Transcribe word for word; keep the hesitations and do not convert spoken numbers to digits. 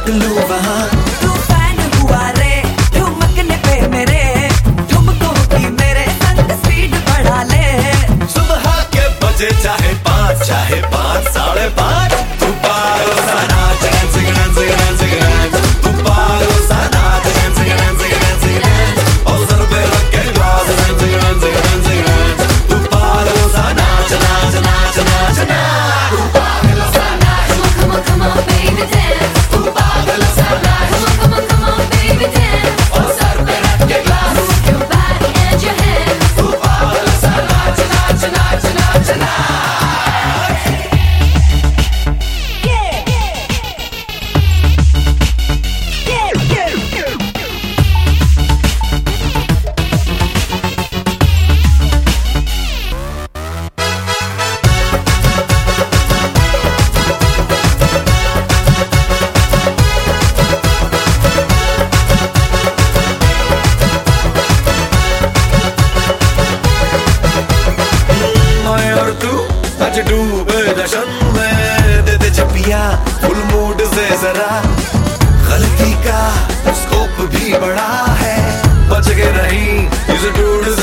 लूट लूं वहाँ। तू फैन हुआ रे ठुमकने पे मेरे, ठुमकों की मेरे संग स्पीड बढ़ा ले। सुबह के बजे चाहे पाँच चाहे पाँच साढ़े पाँच, तू पागल सा नाच डांसिंग डांसिंग डांसिंग डांस, तू पागल सा नाच डांसिंग डांसिंग डांसिंग डांस, और सर पे रख के glass dancing dancing dancing dance, तू पागल सा नाच नाच नाच नाच नाच, तू पागल सा नाच। Come on, come on, baby, dance. तू पागल सा नाच। Come on, come on, baby, dance. और सर पे रख के glass, Your body and your hands. तू पागल सा नाच नाच नाच नाच नाच। मैं और तू आज डूबे जश्न में, दे दे चपिया फुल मूड से जरा, गलती का स्कोप भी बड़ा है, बच के नहीं इस डूड